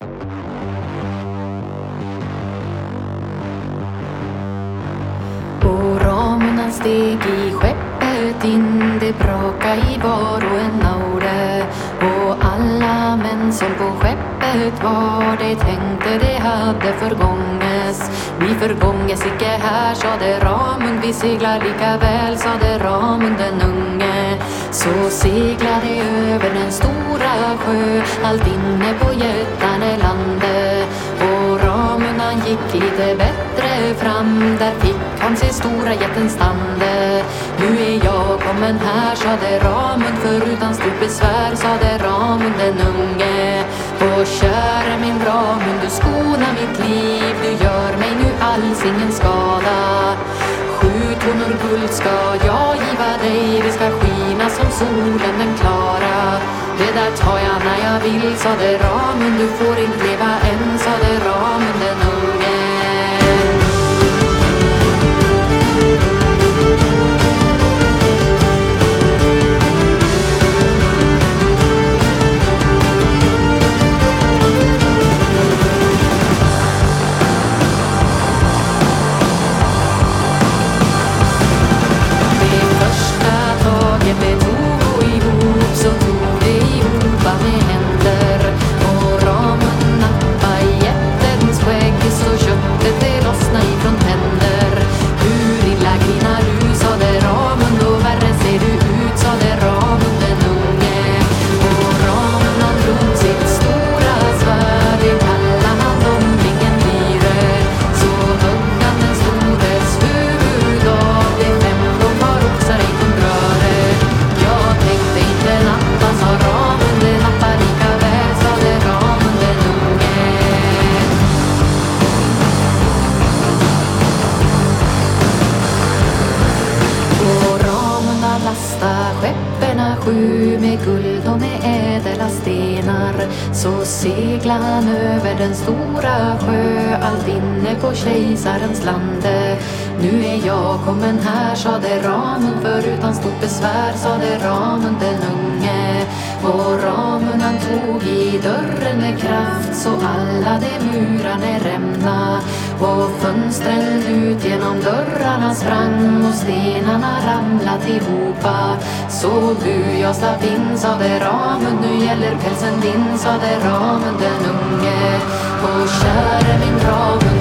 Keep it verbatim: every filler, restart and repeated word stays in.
Och Ramund han steg i skeppet in, det braka i var och en aude. Och alla män som på skeppet var, de tänkte det hade förgånges. Vi förgånges icke här, sade Ramund, vi seglar lika väl, sade Ramund den unge. Så seglade över den stora sjö, allt inne på Götalandet. Och Ramund han gick lite bättre fram, där fick han se stora jätten stande. Nu är jag kommen här, sade Ramund, för utan stort besvär, sade Ramund den unge. Och käre min Ramund, du skona mitt liv, du gör mig nu alls ingen skada. Sju tonor guld ska jag giva dig, det ska skina som solen den klara. Det där tar jag när jag vill, sade Ramund, du får inte leva än, sade Ramund den unge. Sju med guld och med ädla stenar, så segla han över den stora sjö, allt inne på kejsarens lande. Nu är jag kommen här, sade Ramund, för utan stort besvär, sade Ramund den unge. Och Ramund han tog i dörren med kraft, så alla de murarna rämna. Och fönstren ut genom dörrarna sprang, och stenarna ramlat ihopa. Såg du jag slapp in, sade Ramund, nu gäller pälsen din, sade Ramund den unge. Och käre min Ramund,